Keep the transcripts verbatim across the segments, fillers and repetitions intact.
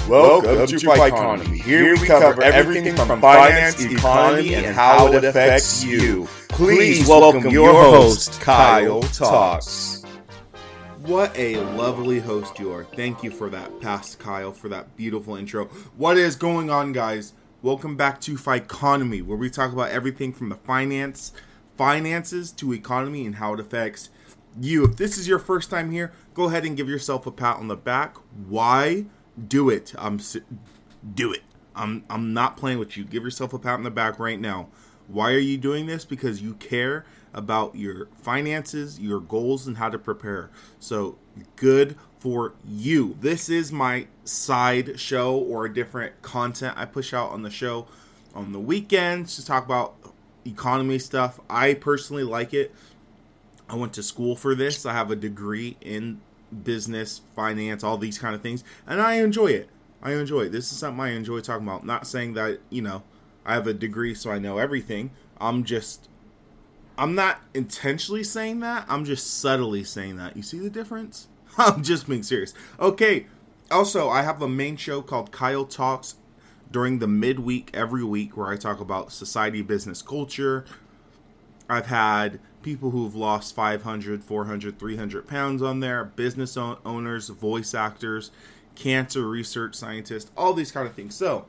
Welcome to Ficonomy. Here we cover everything from finance, economy, and how it affects you. Please welcome your host, Kyle Talks. What a lovely host you are. Thank you for that, past Kyle, for that beautiful intro. What is going on, guys? Welcome back to Ficonomy, where we talk about everything from the finance, finances to economy and how it affects you. If this is your first time here, go ahead and give yourself a pat on the back. Why? Do it. I'm do it. I'm I'm not playing with you. Give yourself a pat on the back right now. Why are you doing this? Because you care about your finances, your goals, and how to prepare. So good for you. This is my side show or different content I push out on the show on the weekends to talk about economy stuff. I personally like it. I went to school for this. I have a degree in business, finance, all these kind of things, and I enjoy it. I enjoy it. This is something I enjoy talking about. Not saying that, you know, I have a degree so I know everything. I'm just, I'm not intentionally saying that. I'm just subtly saying that. You see the difference? I'm just being serious. Okay. Also, I have a main show called Kyle Talks during the midweek every week where I talk about society, business, culture. I've had people who've lost five hundred, four hundred, three hundred pounds on there, business owners, voice actors, cancer research scientists, all these kind of things. So,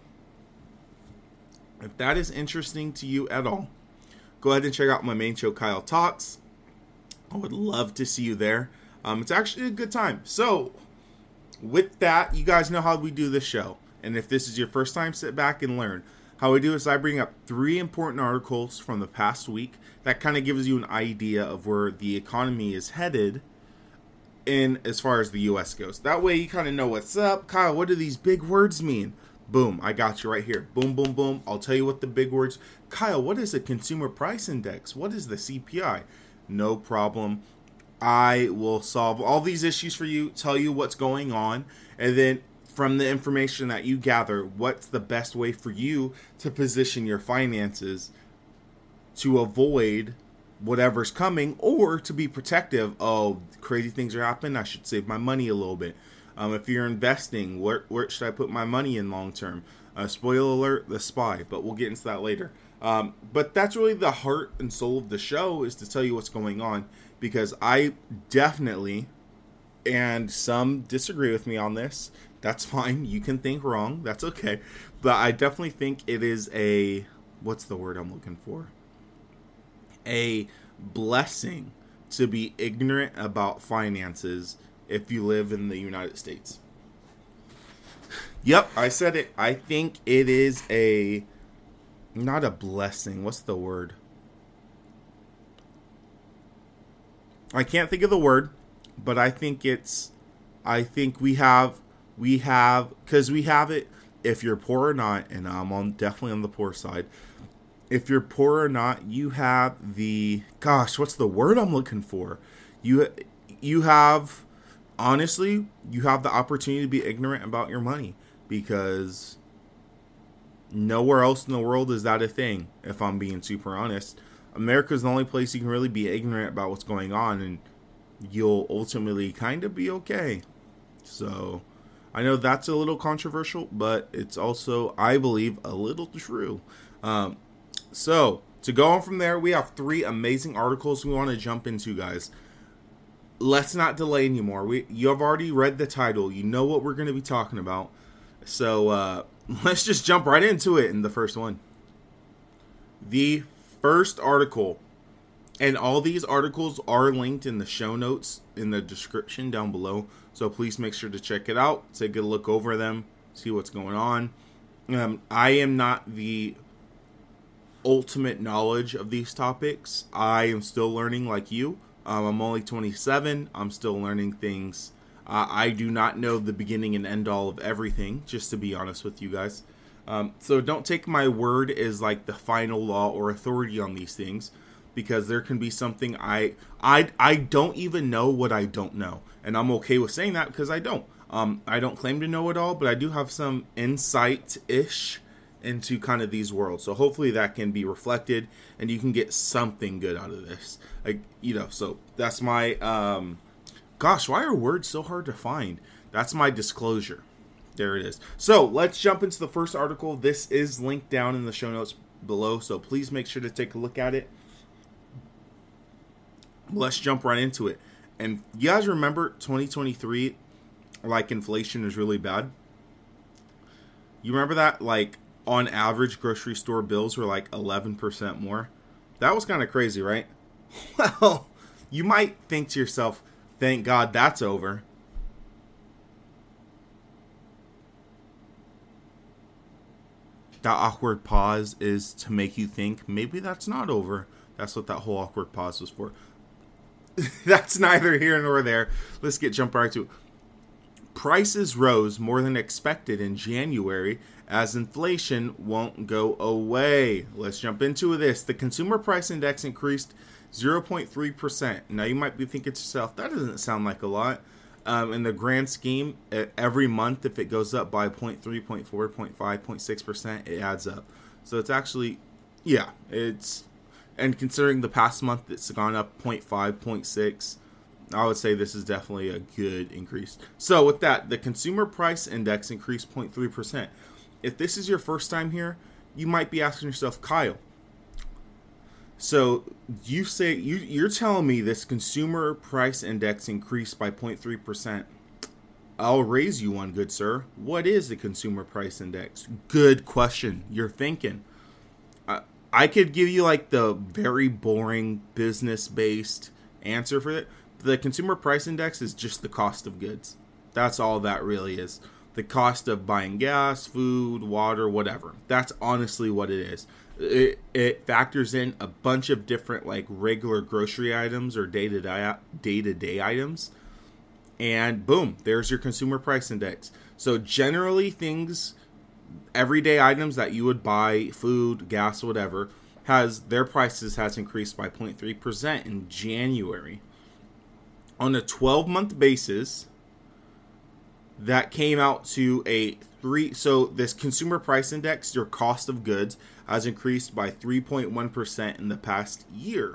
if that is interesting to you at all, go ahead and check out my main show, Kyle Talks. I would love to see you there. Um, it's actually a good time. So, with that, you guys know how we do this show. And if this is your first time, sit back and learn. How we do is I bring up three important articles from the past week that kind of gives you an idea of where the economy is headed in as far as the U S goes. That way you kind of know what's up. Kyle, what do these big words mean? Boom, I got you right here. Boom, boom, boom. I'll tell you what the big words. Kyle, what is a consumer price index? What is the C P I? No problem. I will solve all these issues for you, tell you what's going on, and then from the information that you gather, what's the best way for you to position your finances to avoid whatever's coming or to be protective. Oh, crazy things are happening. I should save my money a little bit. Um, if you're investing, where, where should I put my money in long term? Uh, spoiler alert, The Spy, but we'll get into that later. Um, but that's really the heart and soul of the show, is to tell you what's going on, because I definitely, and some disagree with me on this, that's fine. You can think wrong. That's okay. But I definitely think it is a, what's the word I'm looking for? A blessing to be ignorant about finances if you live in the United States. Yep, I said it. I think it is a, not a blessing. What's the word? I can't think of the word, but I think it's, I think we have, we have, because we have it, if you're poor or not, and I'm on definitely on the poor side. If you're poor or not, you have the, gosh, what's the word I'm looking for? You, you have, honestly, you have the opportunity to be ignorant about your money, because nowhere else in the world is that a thing, if I'm being super honest. America's the only place you can really be ignorant about what's going on, and you'll ultimately kind of be okay. So, I know that's a little controversial, but it's also, I believe, a little true. Um, so, to go on from there, we have three amazing articles we want to jump into, guys. Let's not delay anymore. We, you have already read the title. You know what we're going to be talking about. So, uh, let's just jump right into it in the first one. The first article, and all these articles are linked in the show notes in the description down below, so please make sure to check it out, take a look over them, see what's going on. Um, I am not the ultimate knowledge of these topics. I am still learning like you. Um, I'm only twenty-seven. I'm still learning things. Uh, I do not know the beginning and end all of everything, just to be honest with you guys. Um, so don't take my word as like the final law or authority on these things, because there can be something I I I don't even know what I don't know, and I'm okay with saying that because I don't. Um, I don't claim to know it all, but I do have some insight-ish into kind of these worlds. So hopefully that can be reflected and you can get something good out of this. Like, you know, so that's my, um, gosh, why are words so hard to find? That's my disclosure. There it is. So let's jump into the first article. This is linked down in the show notes below, so please make sure to take a look at it. Let's jump right into it. And you guys remember twenty twenty-three, like, inflation is really bad? You remember that? Like, on average, grocery store bills were like eleven percent more. That was kind of crazy, right? Well, you might think to yourself, thank God that's over. That awkward pause is to make you think maybe that's not over. That's what that whole awkward pause was for. That's neither here nor there. Let's get jump right to it. Prices rose more than expected in January as inflation won't go away. Let's jump into this. The Consumer Price Index increased zero point three percent. Now you might be thinking to yourself, that doesn't sound like a lot. Um, in the grand scheme, every month, if it goes up by zero point three, zero point four, zero point five, zero point six percent, it adds up. So it's actually, yeah, it's, and considering the past month it's gone up zero point five, zero point six, I would say this is definitely a good increase. So with that, the Consumer Price Index increased zero point three percent. If this is your first time here, you might be asking yourself, Kyle, so you say you, you're telling me this Consumer Price Index increased by zero point three percent. I'll raise you one, good sir. What is the Consumer Price Index? Good question. You're thinking. I, I could give you like the very boring business-based answer for it. The Consumer Price Index is just the cost of goods. That's all that really is. The cost of buying gas, food, water, whatever. That's honestly what it is. It, it factors in a bunch of different like regular grocery items or day-to-day, day-to-day items. And boom, there's your Consumer Price Index. So generally things, everyday items that you would buy, food, gas, whatever, has their prices has increased by zero point three percent in January. On a twelve-month basis, that came out to a three. So this Consumer Price Index, your cost of goods, has increased by three point one percent in the past year.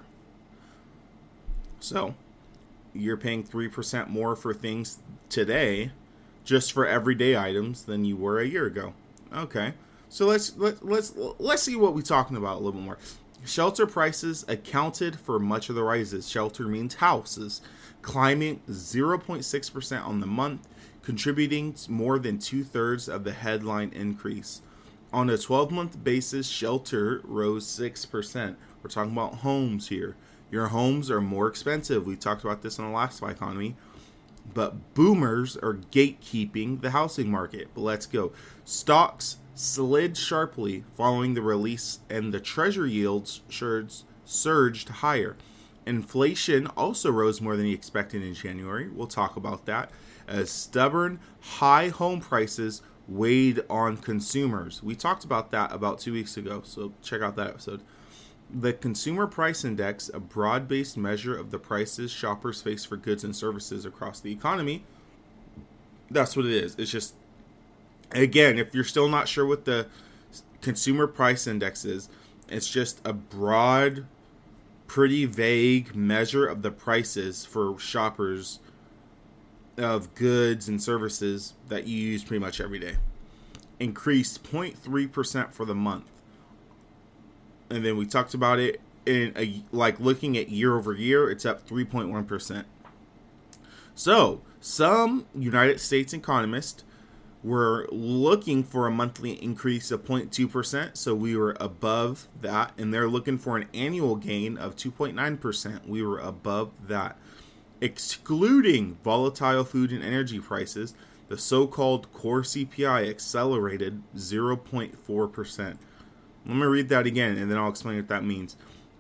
So you're paying three percent more for things today, just for everyday items, than you were a year ago. Okay, so let's let, let's let's see what we're talking about a little bit more. Shelter prices accounted for much of the rises. Shelter means houses, climbing zero point six percent on the month, contributing more than two-thirds of the headline increase. On a twelve-month basis, shelter rose six percent. We're talking about homes here. Your homes are more expensive. We talked about this in the last economy. But boomers are gatekeeping the housing market. But let's go. Stocks slid sharply following the release, and the treasury yields surged higher. Inflation also rose more than expected in January. We'll talk about that. As stubborn high home prices weighed on consumers. We talked about that about two weeks ago, so check out that episode. The Consumer Price Index, a broad-based measure of the prices shoppers face for goods and services across the economy. That's what it is. It's just, again, if you're still not sure what the Consumer Price Index is, it's just a broad, pretty vague measure of the prices for shoppers of goods and services that you use pretty much every day. Increased zero point three percent for the month. And then we talked about it in a, like looking at year over year, it's up three point one percent. So some United States economists were looking for a monthly increase of zero point two percent. So we were above that, and they're looking for an annual gain of two point nine percent. We were above that. Excluding volatile food and energy prices, the so-called core C P I accelerated zero point four percent. Let me read that again, and then I'll explain what that means.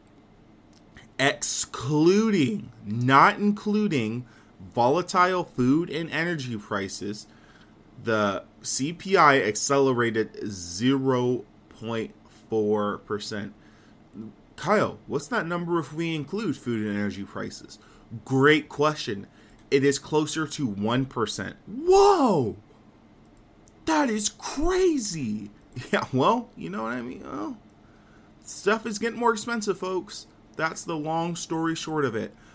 Excluding, not including, volatile food and energy prices, the C P I accelerated zero point four percent. Kyle, what's that number if we include food and energy prices? Great question. It is closer to one percent. Whoa! That is crazy. Yeah, well, you know what I mean? Oh, stuff is getting more expensive, folks. That's the long story short of it.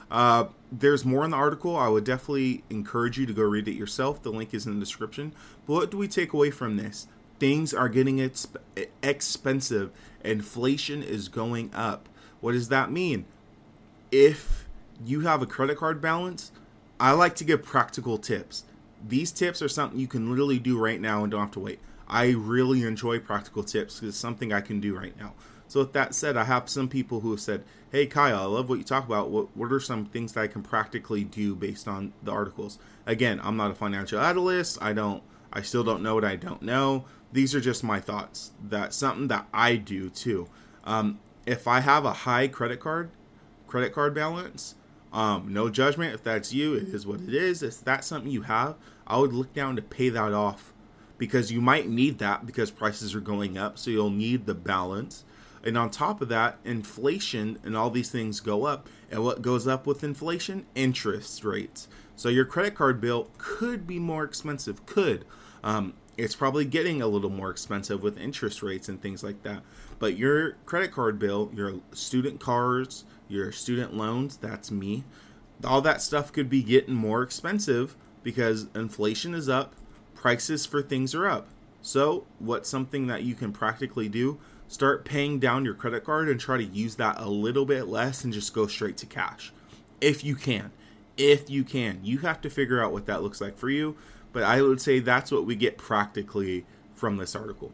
Uh, there's more in the article. I would definitely encourage you to go read it yourself. The link is in the description. But what do we take away from this? Things are getting exp- expensive. Inflation is going up. What does that mean? If you have a credit card balance, I like to give practical tips. These tips are something you can literally do right now and don't have to wait. I really enjoy practical tips because it's something I can do right now. So with that said, I have some people who have said, hey, Kyle, I love what you talk about. What, what are some things that I can practically do based on the articles? Again, I'm not a financial analyst. I don't, I still don't know what I don't know. These are just my thoughts. That's something that I do too. Um, if I have a high credit card, credit card balance, um, no judgment. If that's you, it is what it is. If that's something you have, I would look down to pay that off because you might need that because prices are going up. So you'll need the balance. And on top of that, inflation and all these things go up. And what goes up with inflation? Interest rates. So your credit card bill could be more expensive. Could. Um, it's probably getting a little more expensive with interest rates and things like that. But your credit card bill, your student cards, your student loans, that's me. All that stuff could be getting more expensive because inflation is up. Prices for things are up. So what's something that you can practically do? Start paying down your credit card and try to use that a little bit less and just go straight to cash. If you can. If you can. You have to figure out what that looks like for you. But I would say that's what we get practically from this article.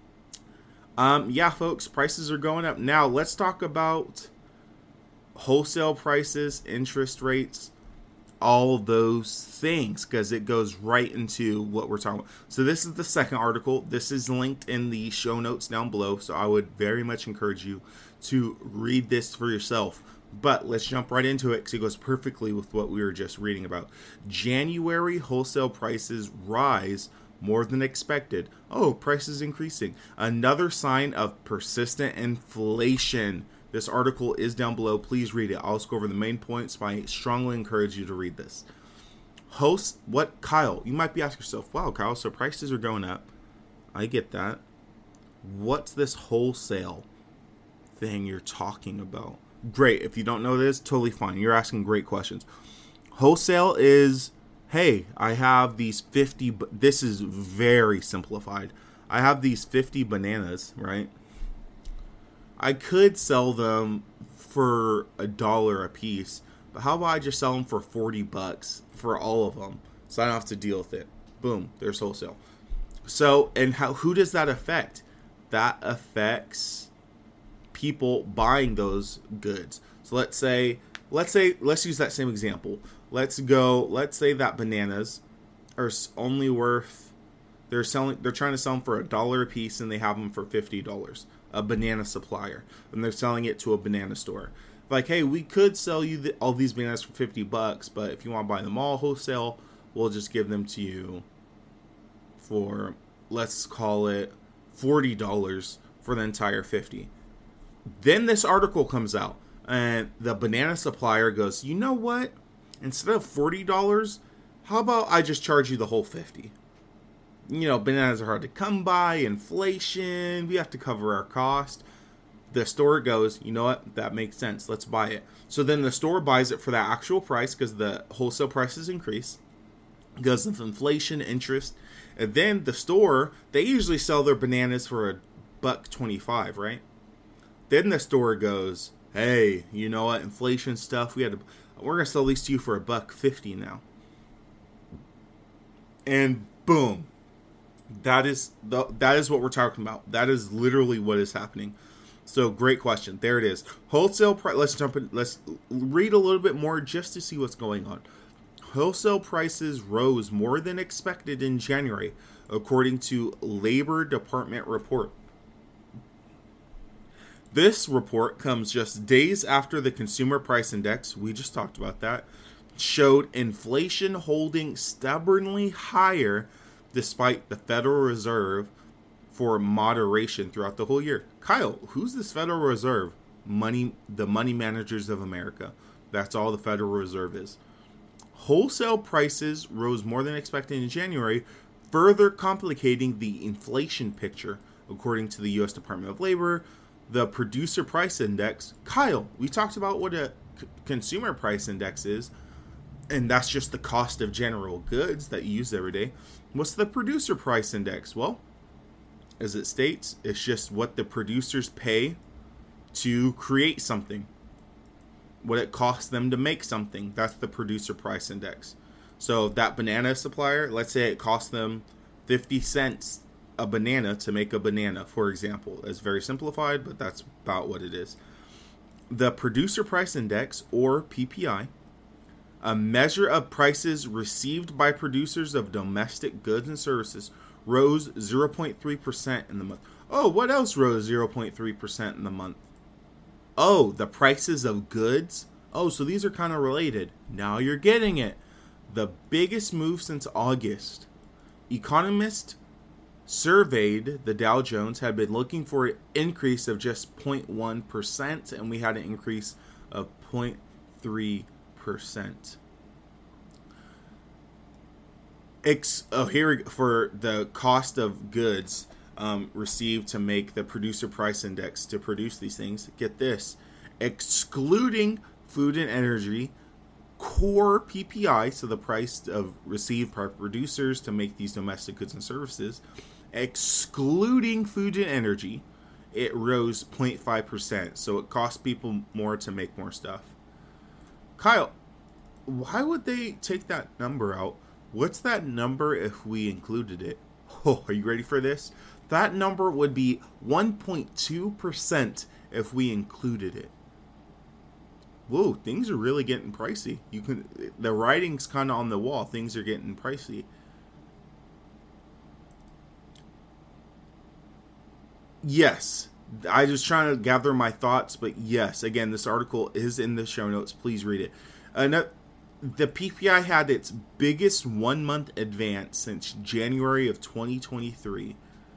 Um, yeah, folks, prices are going up. Now, let's talk about wholesale prices, interest rates, all those things, because it goes right into what we're talking about. So this is the second article. This is linked in the show notes down below. So I would very much encourage you to read this for yourself. But let's jump right into it because it goes perfectly with what we were just reading about. January wholesale prices rise more than expected. Oh, prices increasing. Another sign of persistent inflation. This article is down below. Please read it. I'll just go over the main points, but I strongly encourage you to read this. Host, what, Kyle? You might be asking yourself, wow, Kyle, so prices are going up. I get that. What's this wholesale thing you're talking about? Great. If you don't know this, totally fine. You're asking great questions. Wholesale is, hey, I have these fifty, this is very simplified. I have these fifty bananas, right? I could sell them for a dollar a piece, but how about I just sell them for forty bucks for all of them so I don't have to deal with it? Boom, there's wholesale. So, and how, who does that affect? That affects people buying those goods. So let's say, let's say, let's use that same example. Let's go, let's say that bananas are only worth, they're selling, they're trying to sell them for a dollar a piece and they have them for fifty dollars. A banana supplier, and they're selling it to a banana store. Like, hey, we could sell you the, all these bananas for fifty bucks, but if you want to buy them all wholesale, we'll just give them to you for, let's call it forty dollars for the entire fifty. Then this article comes out, and the banana supplier goes, you know what? Instead of forty dollars, how about I just charge you the whole fifty? You know, bananas are hard to come by, inflation, we have to cover our cost. The store goes, you know what, that makes sense, let's buy it. So then the store buys it for that actual price because the wholesale prices increase because of inflation, interest. And then the store, they usually sell their bananas for a buck twenty-five, right? Then the store goes, hey, you know what, inflation stuff, we had to, we're going to sell these to you for a buck fifty now. And boom. That is the, that is what we're talking about. That is literally what is happening. So great question. There it is. Wholesale price. Let's jump in. Let's read a little bit more just to see what's going on. Wholesale prices rose more than expected in January, according to Labor Department report. This report comes just days after the Consumer Price Index, we just talked about that, showed inflation holding stubbornly higher despite the Federal Reserve for moderation throughout the whole year. Kyle, who's this Federal Reserve? Money, the money managers of America. That's all the Federal Reserve is. Wholesale prices rose more than expected in January, further complicating the inflation picture, according to the U S Department of Labor. The Producer Price Index. Kyle, we talked about what a c- consumer price index is, and that's just the cost of general goods that you use every day. What's the producer price index? Well, as it states, it's just what the producers pay to create something, what it costs them to make something. That's the producer price index. So that banana supplier, let's say it costs them fifty cents a banana to make a banana, for example. It's very simplified, but that's about what it is. The producer price index, or P P I, a measure of prices received by producers of domestic goods and services, rose zero point three percent in the month. Oh, what else rose zero point three percent in the month? Oh, the prices of goods? Oh, so these are kind of related. Now you're getting it. The biggest move since August. Economists surveyed the Dow Jones had been looking for an increase of just zero point one percent, and we had an increase of zero point three percent. Ex- oh, here for the cost of goods um, received to make the producer price index to produce these things. Get this, excluding food and energy, core P P I, so the price of received by producers to make these domestic goods and services, excluding food and energy, it rose zero point five percent. So it costs people more to make more stuff. Kyle, why would they take that number out? What's that number if we included it? Oh, are you ready for this? That number would be one point two percent if we included it. Whoa, things are really getting pricey. You can, the writing's kind of on the wall. Things are getting pricey. Yes, I was trying to gather my thoughts, but yes, again, this article is in the show notes. Please read it. Uh, the P P I had its biggest one-month advance since January of twenty twenty-three.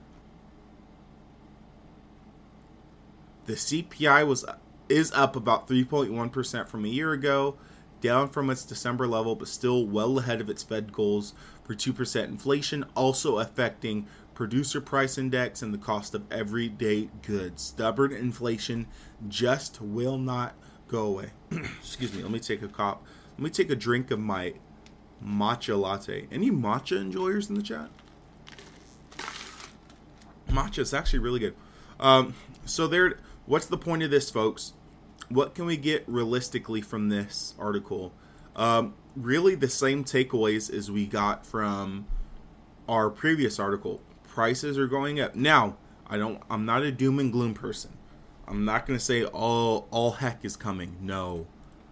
The C P I was is up about three point one percent from a year ago, down from its December level, but still well ahead of its Fed goals for two percent inflation, also affecting producer price index and the cost of everyday goods. Stubborn inflation just will not go away. Excuse me, let me take a cop. Let me take a drink of my matcha latte. Any matcha enjoyers in the chat? Matcha is actually really good. Um, so there, what's the point of this, folks? What can we get realistically from this article? Um, really the same takeaways as we got from our previous article. Prices are going up. Now, I don't, I'm not a doom and gloom person. I'm not going to say all, all heck is coming. No.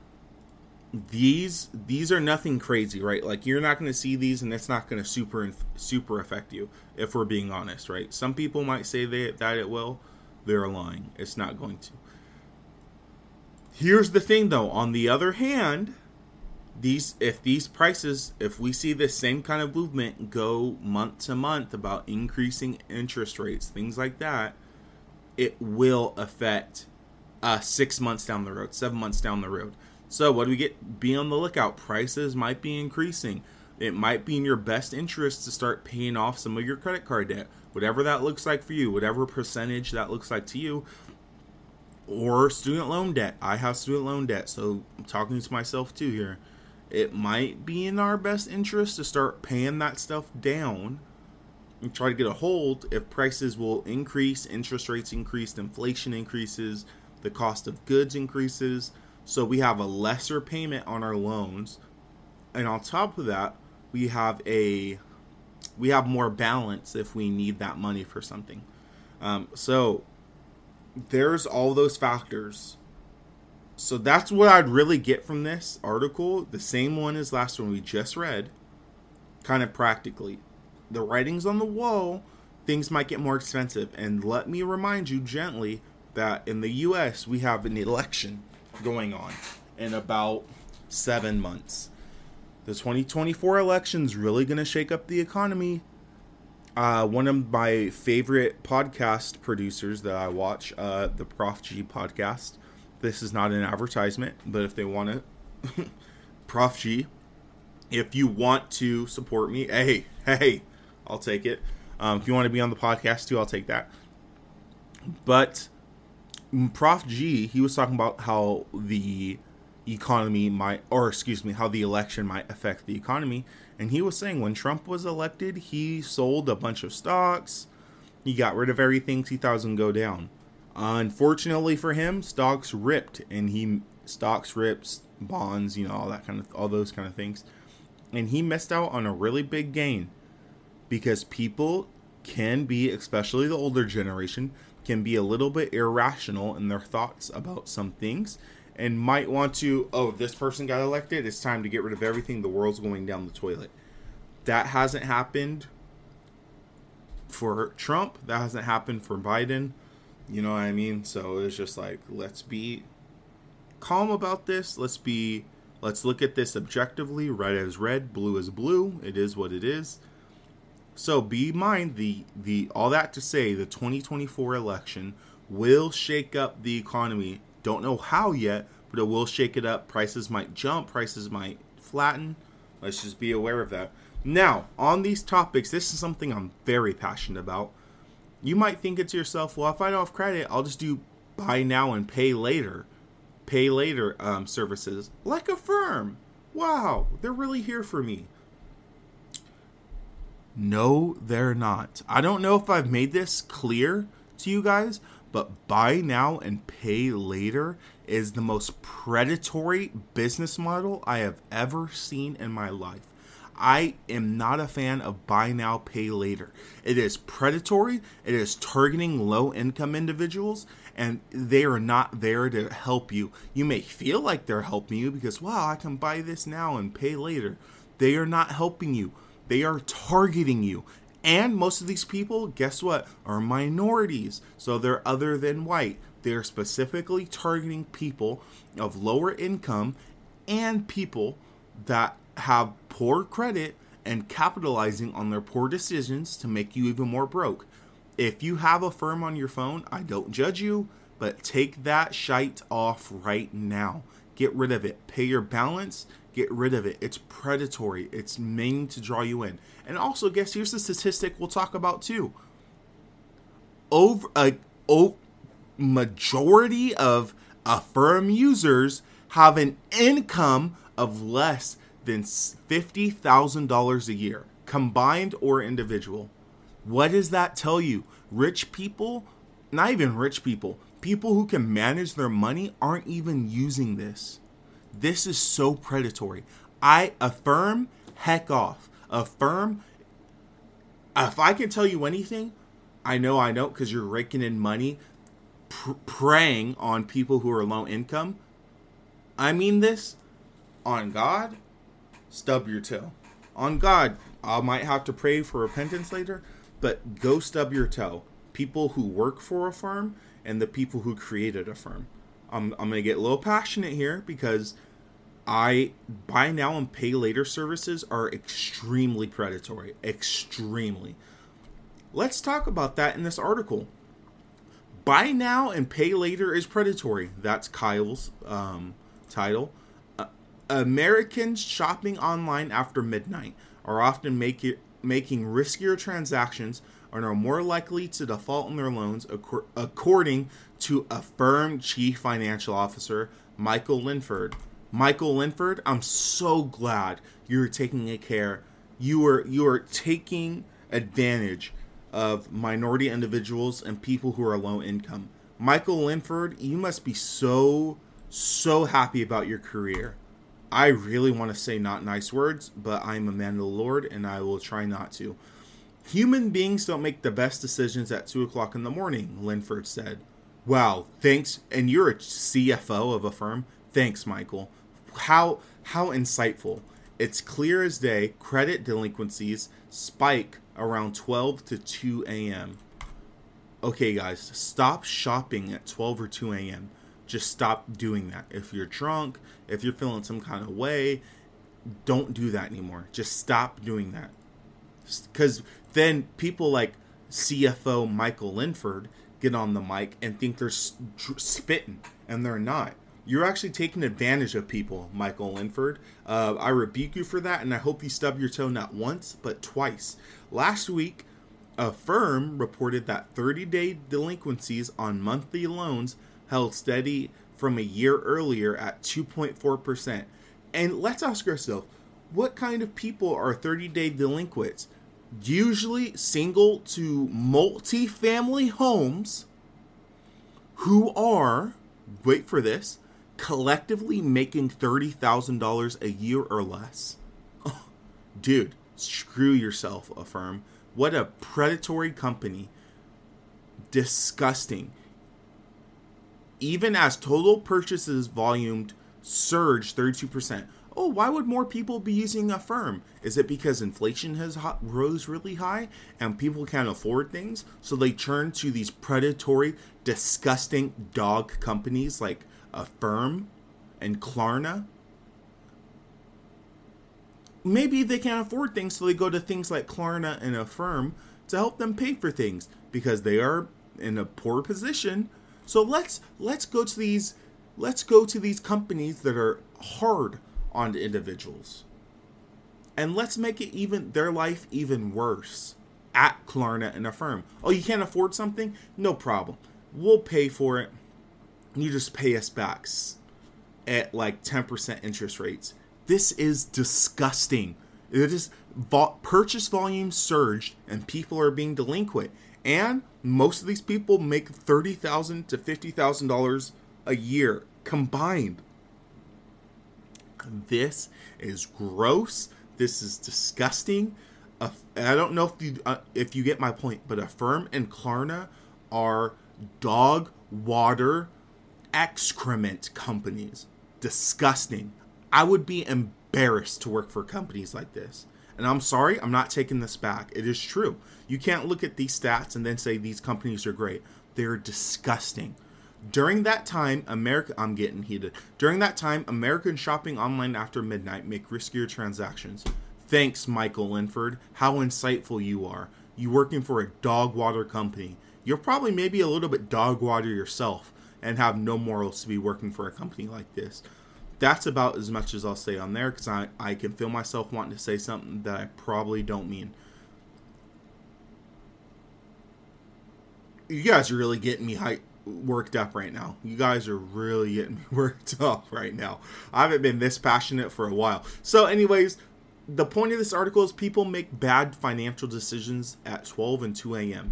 These, these are nothing crazy, right? Like, you're not going to see these and it's not going to super, super affect you, if we're being honest, right? Some people might say they, that it will. They're lying. It's not going to. Here's the thing, though. On the other hand, these if these prices, if we see this same kind of movement go month to month about increasing interest rates, things like that, it will affect uh, six months down the road, seven months down the road. So what do we get? Be on the lookout. Prices might be increasing. It might be in your best interest to start paying off some of your credit card debt, whatever that looks like for you, whatever percentage that looks like to you. Or student loan debt. I have student loan debt, so I'm talking to myself too here. It might be in our best interest to start paying that stuff down and try to get a hold if prices will increase, interest rates increase, inflation increases, the cost of goods increases, so we have a lesser payment on our loans. And on top of that, we have a we have more balance if we need that money for something. Um, so there's all those factors. So that's what I'd really get from this article. The same one as last one we just read. Kind of practically. The writing's on the wall. Things might get more expensive. And let me remind you gently that in the U S we have an election going on in about seven months. The twenty twenty-four election's really going to shake up the economy. Uh, one of my favorite podcast producers that I watch, uh, the Prof G podcast. This is not an advertisement, but if they want to, Prof G, if you want to support me, hey, hey, I'll take it. Um, if you want to be on the podcast too, I'll take that. But Prof G, he was talking about how the economy might, or excuse me, how the election might affect the economy. And he was saying when Trump was elected, he sold a bunch of stocks. He got rid of everything he thought was going to go down. Unfortunately for him, stocks ripped, and he stocks rips, bonds, you know, all that kind of, all those kind of things. And he missed out on a really big gain because people can be, especially the older generation, can be a little bit irrational in their thoughts about some things and might want to, oh, this person got elected, it's time to get rid of everything, the world's going down the toilet. That hasn't happened for Trump. That hasn't happened for Biden. You know what I mean? So it's just like, let's be calm about this. Let's be, let's look at this objectively. Red is red, blue is blue. It is what it is. So be in mind, the, the, all that to say, the twenty twenty-four election will shake up the economy. Don't know how yet, but it will shake it up. Prices might jump. Prices might flatten. Let's just be aware of that. Now, on these topics, this is something I'm very passionate about. You might think it to yourself, well, if I don't have credit, I'll just do buy now and pay later. Pay later um, services. Like Affirm. Wow, they're really here for me. No, they're not. I don't know if I've made this clear to you guys, but buy now and pay later is the most predatory business model I have ever seen in my life. I am not a fan of buy now, pay later. It is predatory. It is targeting low-income individuals, and they are not there to help you. You may feel like they're helping you because, wow, I can buy this now and pay later. They are not helping you. They are targeting you. And most of these people, guess what, are minorities. So they're other than white. They're specifically targeting people of lower income and people that have poor credit and capitalizing on their poor decisions to make you even more broke. If you have Affirm on your phone, I don't judge you, but take that shite off right now. Get rid of it. Pay your balance. Get rid of it. It's predatory. It's meant to draw you in. And also, guess here's the statistic we'll talk about too. Over a oh, majority of Affirm users have an income of less than fifty thousand dollars a year, combined or individual. What does that tell you? Rich people, not even rich people, people who can manage their money aren't even using this. This is so predatory. I Affirm, heck off. Affirm, if I can tell you anything, I know I know because you're raking in money, pr- preying on people who are low income. I mean this, on God, stub your toe. On God, I might have to pray for repentance later, but go stub your toe. People who work for Affirm and the people who created Affirm. I'm, I'm going to get a little passionate here because I buy now and pay later services are extremely predatory. Extremely. Let's talk about that in this article. Buy now and pay later is predatory. That's Kyle's um, title. Uh, Americans shopping online after midnight are often make it, making riskier transactions and are more likely to default on their loans, ac- according to Affirm Chief Financial Officer Michael Linford. Michael Linford, I'm so glad you're taking a care. You are you are taking advantage of minority individuals and people who are low income. Michael Linford, you must be so, so happy about your career. I really want to say not nice words, but I'm a man of the Lord and I will try not to. Human beings don't make the best decisions at two o'clock in the morning, Linford said. Wow, thanks. And you're a C F O of Affirm. Thanks, Michael. How how insightful. It's clear as day, credit delinquencies spike around twelve to two a.m. Okay, guys, stop shopping at twelve or two a.m. Just stop doing that. If you're drunk, if you're feeling some kind of way, don't do that anymore. Just stop doing that. Because then people like C F O Michael Linford get on the mic and think they're spitting, and they're not. You're actually taking advantage of people, Michael Linford. Uh, I rebuke you for that, and I hope you stub your toe not once, but twice. Last week, Affirm reported that thirty-day delinquencies on monthly loans held steady from a year earlier at two point four percent. And let's ask ourselves, what kind of people are thirty-day delinquents? Usually single to multi-family homes who are, wait for this, collectively making thirty thousand dollars a year or less. Oh, dude, screw yourself, Affirm. What a predatory company. Disgusting. Even as total purchases volume surged thirty-two percent. Oh, why would more people be using Affirm? Is it because inflation has hot, rose really high and people can't afford things? So they turn to these predatory, disgusting dog companies like Affirm and Klarna? Maybe they can't afford things, so they go to things like Klarna and Affirm to help them pay for things because they are in a poor position. So let's let's go to these let's go to these companies that are hard on individuals, and let's make it even their life even worse at Klarna and Affirm. Oh, you can't afford something? No problem. We'll pay for it. You just pay us back at like ten percent interest rates. This is disgusting. It is vo- purchase volume surged and people are being delinquent. And most of these people make thirty thousand dollars to fifty thousand dollars a year combined. This is gross. This is disgusting. Uh, I don't know if you uh, if you get my point, but Affirm and Klarna are dog water excrement companies. Disgusting. I would be embarrassed to work for companies like this. And I'm sorry, I'm not taking this back. It is true. You can't look at these stats and then say these companies are great. They're disgusting. During that time, America, I'm getting heated. During that time, Americans shopping online after midnight make riskier transactions. Thanks, Michael Linford. How insightful you are. You working for a dog water company. You're probably maybe a little bit dog water yourself and have no morals to be working for a company like this. That's about as much as I'll say on there because I, I can feel myself wanting to say something that I probably don't mean. You guys are really getting me hyped. Worked up right now. You guys are really getting me worked up right now. I haven't been this passionate for a while. So anyways, the point of this article is people make bad financial decisions at twelve and two a.m.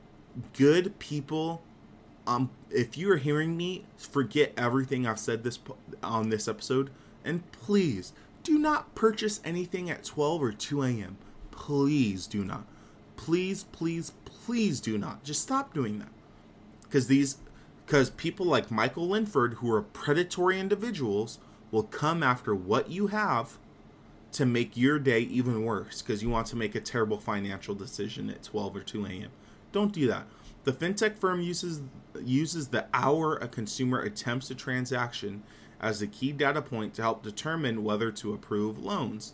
Good people, um, if you are hearing me, forget everything I've said this on this episode, and please do not purchase anything at twelve or two a.m. Please do not. Please, please, please do not. Just stop doing that. Because these, because people like Michael Linford, who are predatory individuals, will come after what you have to make your day even worse. Because you want to make a terrible financial decision at twelve or two a.m. Don't do that. The fintech firm uses uses the hour a consumer attempts a transaction as a key data point to help determine whether to approve loans.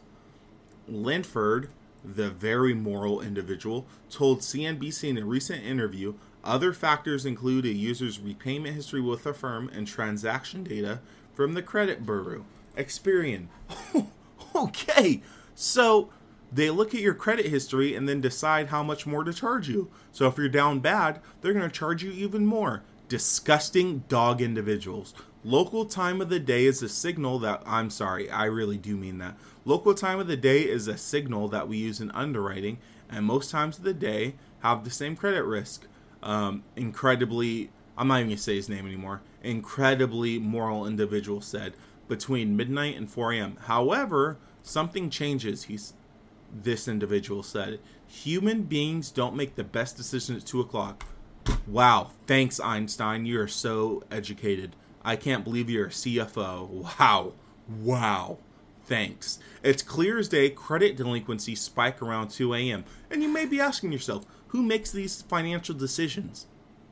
Linford, the very moral individual, told C N B C in a recent interview. Other factors include a user's repayment history with Affirm and transaction data from the credit bureau. Experian. Okay, so they look at your credit history and then decide how much more to charge you. So if you're down bad, they're going to charge you even more. Disgusting dog individuals. Local time of the day is a signal that, I'm sorry, I really do mean that. Local time of the day is a signal that we use in underwriting, and most times of the day have the same credit risk. Um, incredibly, I'm not even going to say his name anymore, incredibly moral individual said, between midnight and four a.m. However, something changes, he's, this individual said. Human beings don't make the best decision at two o'clock. Wow, thanks Einstein, you are so educated. I can't believe you're a C F O. Wow, wow, thanks. It's clear as day credit delinquencies spike around two a.m. And you may be asking yourself, who makes these financial decisions?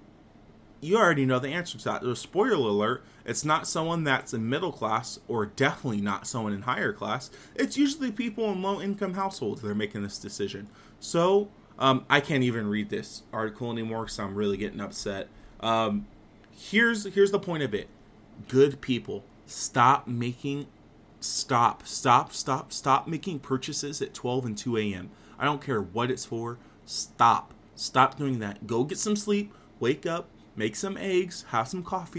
You already know the answer to that. So, spoiler alert, it's not someone that's in middle class or definitely not someone in higher class. It's usually people in low-income households that are making this decision. So, um, I can't even read this article anymore because I'm really getting upset. Um, here's here's the point of it. Good people, stop making, stop, stop, stop, stop making purchases at twelve and two a.m. I don't care what it's for. Stop. Stop doing that. Go get some sleep, wake up, make some eggs, have some coffee,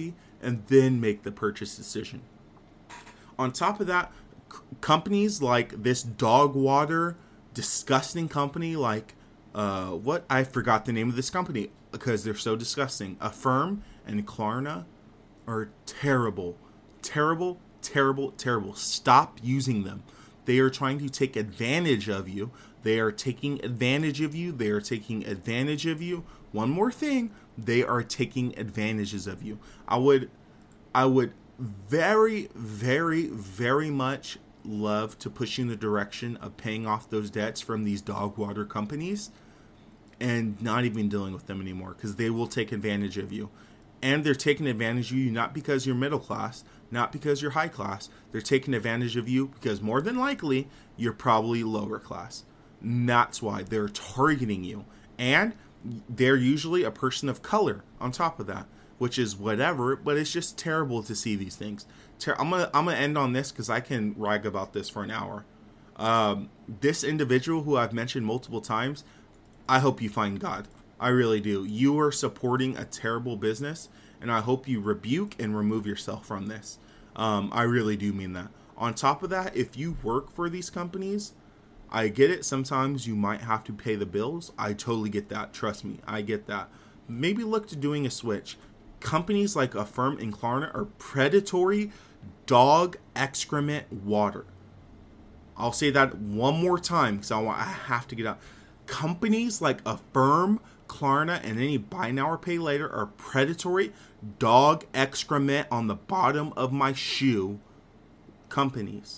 and then make the purchase decision. On top of that, c- companies like this dog water, disgusting company like, uh, what? I forgot the name of this company because they're so disgusting. Affirm and Klarna are terrible. Terrible, terrible, terrible. Stop using them. They are trying to take advantage of you. They are taking advantage of you. They are taking advantage of you. One more thing, they are taking advantages of you. I would, I would very, very, very much love to push you in the direction of paying off those debts from these dog water companies and not even dealing with them anymore, because they will take advantage of you. And they're taking advantage of you not because you're middle class, not because you're high class. They're taking advantage of you because more than likely you're probably lower class. And that's why they're targeting you. And they're usually a person of color on top of that, which is whatever, but it's just terrible to see these things. Ter- I'm gonna I'm gonna end on this because I can rag about this for an hour. Um, this individual who I've mentioned multiple times, I hope you find God. I really do. You are supporting a terrible business, and I hope you rebuke and remove yourself from this. Um, I really do mean that. On top of that, if you work for these companies, I get it. Sometimes you might have to pay the bills. I totally get that. Trust me, I get that. Maybe look to doing a switch. Companies like Affirm and Klarna are predatory dog excrement water. I'll say that one more time because I, want, I have to get out. Companies like Affirm, Klarna, and any buy now or pay later are predatory dog excrement on the bottom of my shoe companies.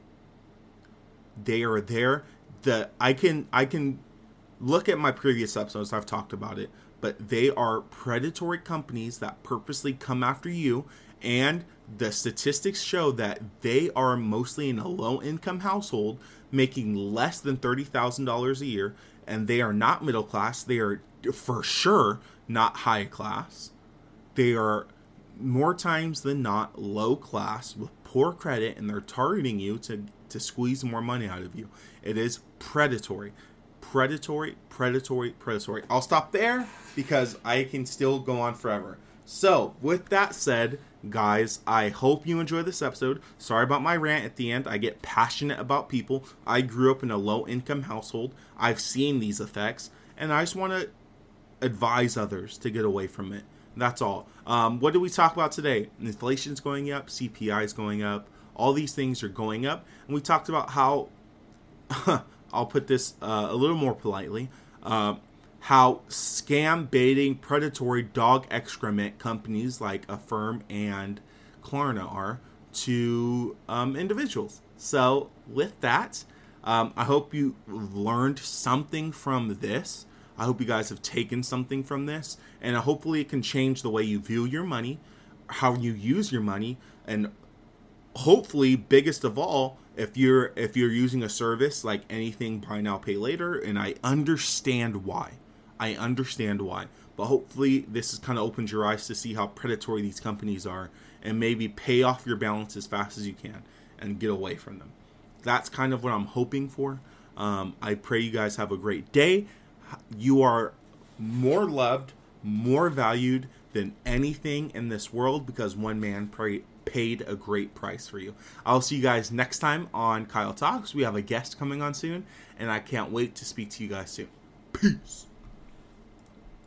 They are there. The I can I can look at my previous episodes. I've talked about it, but they are predatory companies that purposely come after you. And the statistics show that they are mostly in a low income household, making less than thirty thousand dollars a year, and they are not middle class. They are for sure not high class. They are more times than not low class with poor credit, and they're targeting you to, to squeeze more money out of you. It is predatory. Predatory, predatory, predatory. I'll stop there because I can still go on forever. So, with that said, guys, I hope you enjoy this episode. Sorry about my rant at the end. I get passionate about people. I grew up in a low-income household. I've seen these effects, and I just want to advise others to get away from it. That's all. Um, what did we talk about today? Inflation's going up. C P I is going up. All these things are going up. And we talked about how, I'll put this uh, a little more politely, uh, how scam baiting predatory dog excrement companies like Affirm and Klarna are to um, individuals. So with that, um, I hope you learned something from this. I hope you guys have taken something from this, and hopefully it can change the way you view your money, how you use your money, and hopefully, biggest of all, if you're if you're using a service like anything buy now pay later, and I understand why. I understand why. But hopefully this has kind of opened your eyes to see how predatory these companies are, and maybe pay off your balance as fast as you can and get away from them. That's kind of what I'm hoping for. Um, I pray you guys have a great day. You are more loved, more valued than anything in this world because one man pray, paid a great price for you. I'll see you guys next time on Kyle Talks. We have a guest coming on soon, and I can't wait to speak to you guys soon. Peace.